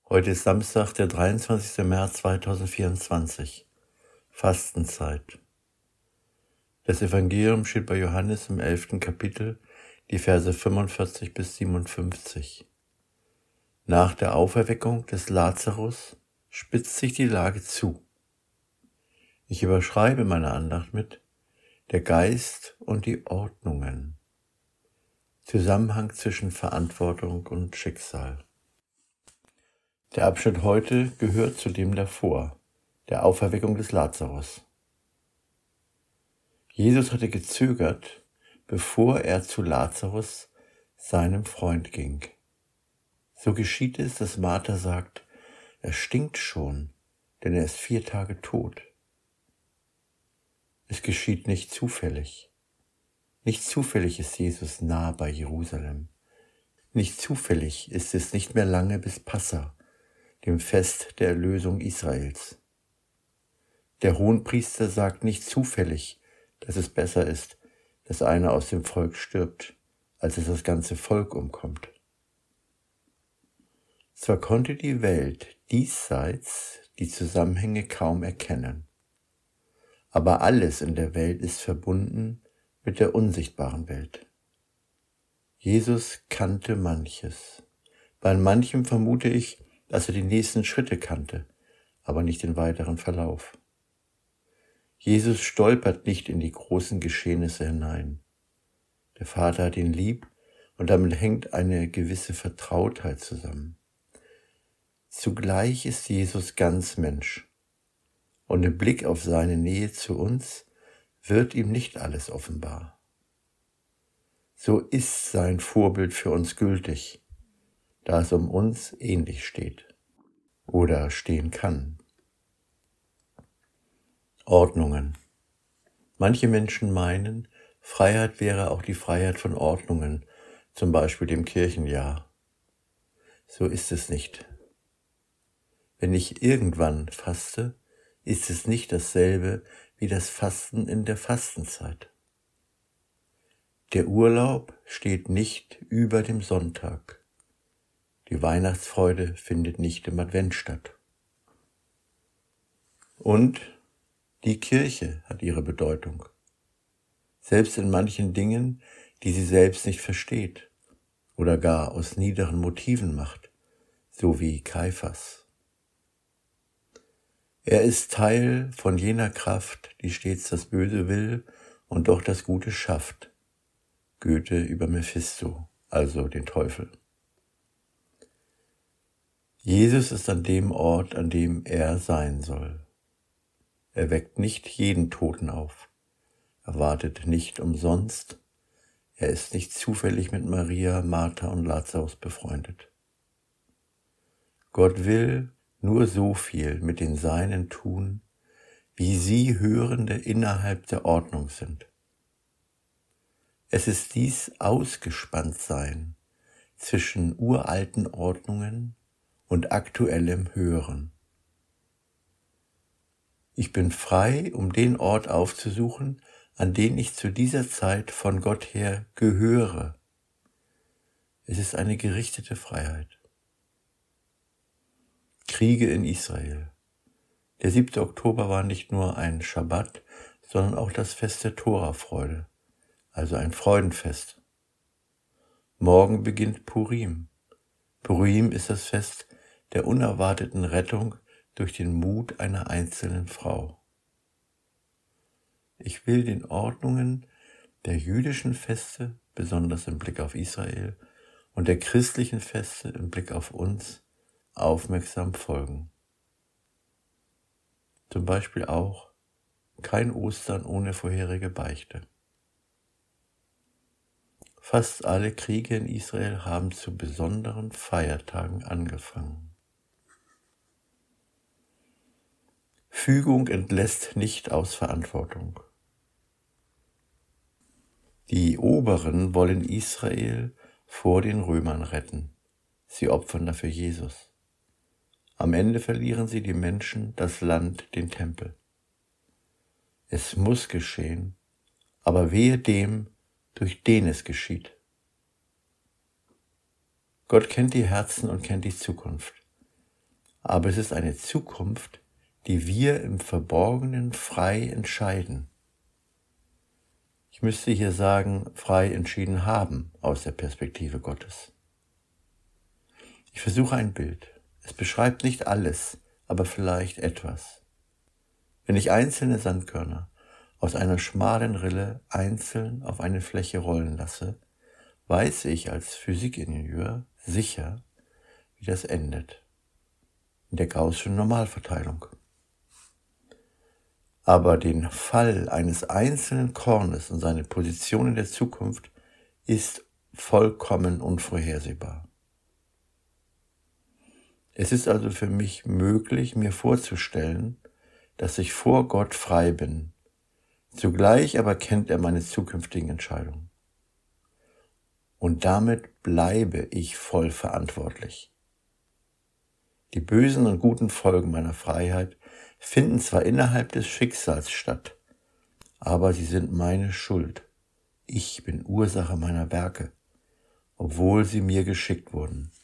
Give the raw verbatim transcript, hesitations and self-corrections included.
Heute ist Samstag, der dreiundzwanzigster März zweitausendvierundzwanzig, Fastenzeit. Das Evangelium steht bei Johannes im elften Kapitel, die Verse fünfundvierzig bis siebenundfünfzig. Nach der Auferweckung des Lazarus spitzt sich die Lage zu. Ich überschreibe meine Andacht mit der Geist und die Ordnungen. Zusammenhang zwischen Verantwortung und Schicksal. Der Abschnitt heute gehört zu dem davor, der Auferweckung des Lazarus. Jesus hatte gezögert, bevor er zu Lazarus, seinem Freund, ging. So geschieht es, dass Martha sagt, er stinkt schon, denn er ist vier Tage tot. Es geschieht nicht zufällig. Nicht zufällig ist Jesus nah bei Jerusalem. Nicht zufällig ist es nicht mehr lange bis Passa, dem Fest der Erlösung Israels. Der Hohenpriester sagt nicht zufällig, dass es besser ist, dass einer aus dem Volk stirbt, als dass das ganze Volk umkommt. Zwar konnte die Welt diesseits die Zusammenhänge kaum erkennen, aber alles in der Welt ist verbunden mit der unsichtbaren Welt. Jesus kannte manches. Bei manchem vermute ich, dass er die nächsten Schritte kannte, aber nicht den weiteren Verlauf. Jesus stolpert nicht in die großen Geschehnisse hinein. Der Vater hat ihn lieb und damit hängt eine gewisse Vertrautheit zusammen. Zugleich ist Jesus ganz Mensch und im Blick auf seine Nähe zu uns wird ihm nicht alles offenbar. So ist sein Vorbild für uns gültig, da es um uns ähnlich steht oder stehen kann. Ordnungen. Manche Menschen meinen, Freiheit wäre auch die Freiheit von Ordnungen, zum Beispiel dem Kirchenjahr. So ist es nicht. Wenn ich irgendwann faste, ist es nicht dasselbe wie das Fasten in der Fastenzeit. Der Urlaub steht nicht über dem Sonntag. Die Weihnachtsfreude findet nicht im Advent statt. Und die Kirche hat ihre Bedeutung. Selbst in manchen Dingen, die sie selbst nicht versteht oder gar aus niederen Motiven macht, so wie Kaiphas. Er ist Teil von jener Kraft, die stets das Böse will und doch das Gute schafft. Goethe über Mephisto, also den Teufel. Jesus ist an dem Ort, an dem er sein soll. Er weckt nicht jeden Toten auf. Er wartet nicht umsonst. Er ist nicht zufällig mit Maria, Martha und Lazarus befreundet. Gott will nur so viel mit den Seinen tun, wie sie Hörende innerhalb der Ordnung sind. Es ist dies Ausgespanntsein zwischen uralten Ordnungen und aktuellem Hören. Ich bin frei, um den Ort aufzusuchen, an den ich zu dieser Zeit von Gott her gehöre. Es ist eine gerichtete Freiheit. Kriege in Israel. Der siebte Oktober war nicht nur ein Schabbat, sondern auch das Fest der Torafreude, also ein Freudenfest. Morgen beginnt Purim. Purim ist das Fest der unerwarteten Rettung durch den Mut einer einzelnen Frau. Ich will den Ordnungen der jüdischen Feste, besonders im Blick auf Israel, und der christlichen Feste im Blick auf uns, aufmerksam folgen. Zum Beispiel auch kein Ostern ohne vorherige Beichte. Fast alle Kriege in Israel haben zu besonderen Feiertagen angefangen. Fügung entlässt nicht aus Verantwortung. Die Oberen wollen Israel vor den Römern retten. Sie opfern dafür Jesus. Am Ende verlieren sie die Menschen, das Land, den Tempel. Es muss geschehen, aber wehe dem, durch den es geschieht. Gott kennt die Herzen und kennt die Zukunft. aber es ist eine Zukunft, die wir im Verborgenen frei entscheiden. Ich müsste hier sagen, frei entschieden haben aus der Perspektive Gottes. Ich versuche ein Bild. Es beschreibt nicht alles, aber vielleicht etwas. Wenn ich einzelne Sandkörner aus einer schmalen Rille einzeln auf eine Fläche rollen lasse, weiß ich als Physikingenieur sicher, wie das endet. In der Gaußschen Normalverteilung. Aber den Fall eines einzelnen Kornes und seine Position in der Zukunft ist vollkommen unvorhersehbar. Es ist also für mich möglich, mir vorzustellen, dass ich vor Gott frei bin. Zugleich aber kennt er meine zukünftigen Entscheidungen. Und damit bleibe ich voll verantwortlich. Die bösen und guten Folgen meiner Freiheit finden zwar innerhalb des Schicksals statt, aber sie sind meine Schuld. Ich bin Ursache meiner Werke, obwohl sie mir geschickt wurden.